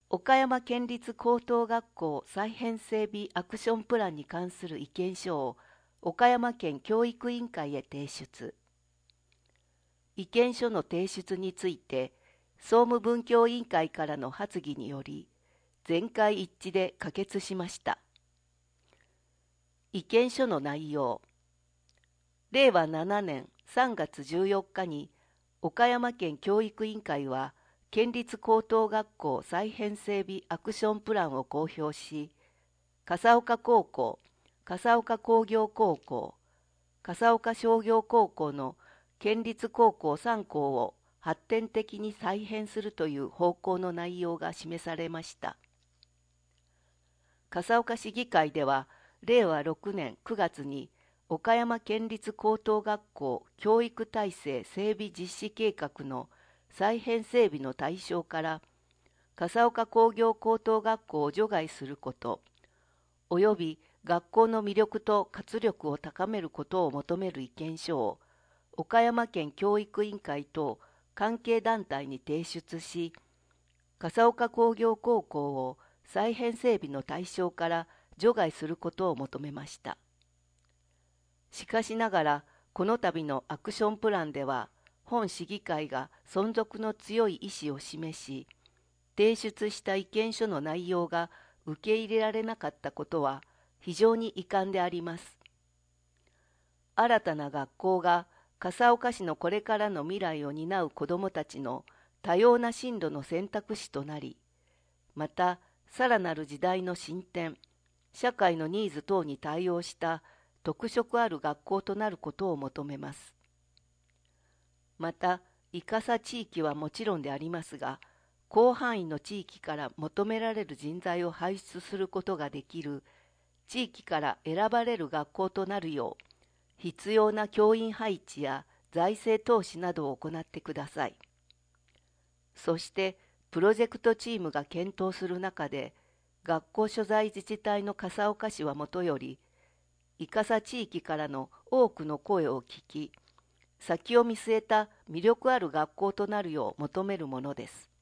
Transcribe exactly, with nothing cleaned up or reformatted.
岡山県立高等学校再編整備アクションプランに関する意見書を岡山県教育委員会へ提出。意見書の提出について、総務文教委員会からの発議により、全会一致で可決しました。意見書の内容。れいわななねんさんがつじゅうよっかに、岡山県教育委員会は、県立高等学校再編整備アクションプランを公表し、笠岡高校、笠岡工業高校、笠岡商業高校の県立高校さんこうを発展的に再編するという方向の内容が示されました。笠岡市議会では、れいわろくねんくがつに岡山県立高等学校教育体制整備実施計画の再編整備の対象から笠岡工業高等学校を除外すること、および学校の魅力と活力を高めることを求める意見書を岡山県教育委員会等関係団体に提出し、笠岡工業高校を再編整備の対象から除外することを求めました。しかしながら、この度のアクションプランでは、本市議会が存続の強い意思を示し、提出した意見書の内容が受け入れられなかったことは非常に遺憾であります。新たな学校が笠岡市のこれからの未来を担う子どもたちの多様な進路の選択肢となり、また、さらなる時代の進展、社会のニーズ等に対応した特色ある学校となることを求めます。また、伊笠地域はもちろんでありますが、広範囲の地域から求められる人材を輩出することができる地域から選ばれる学校となるよう、必要な教員配置や財政投資などを行ってください。そして、プロジェクトチームが検討する中で、学校所在自治体の笠岡市はもとより、伊笠地域からの多くの声を聞き、先を見据えた魅力ある学校となるよう求めるものです。